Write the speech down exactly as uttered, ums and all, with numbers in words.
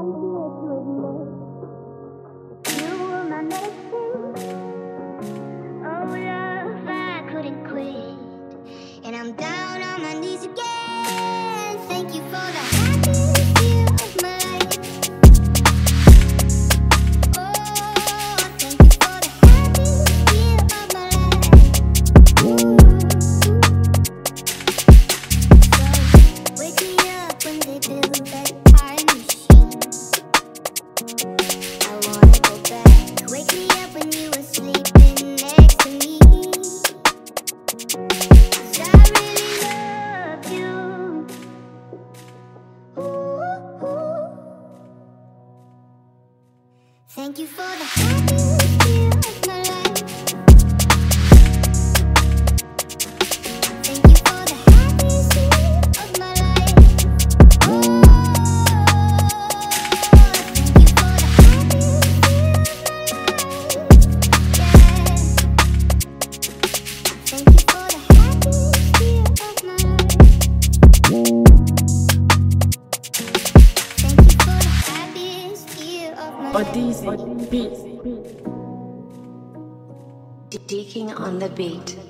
And I'm down on my knees again. Thank you for the happiest year of my life. Oh, thank you for the happiest year of my life. Ooh. So wake me up when they build that time machine. I wanna go back. Wake me up when you were sleeping next to me. Thank you for the happiest year of my life. Thank you for the happiest year of my life. Oh, thank you for the happiest year of my life. Yeah. Thank you for the happiest year of my life. Odyssey beat. Deaking on the beat.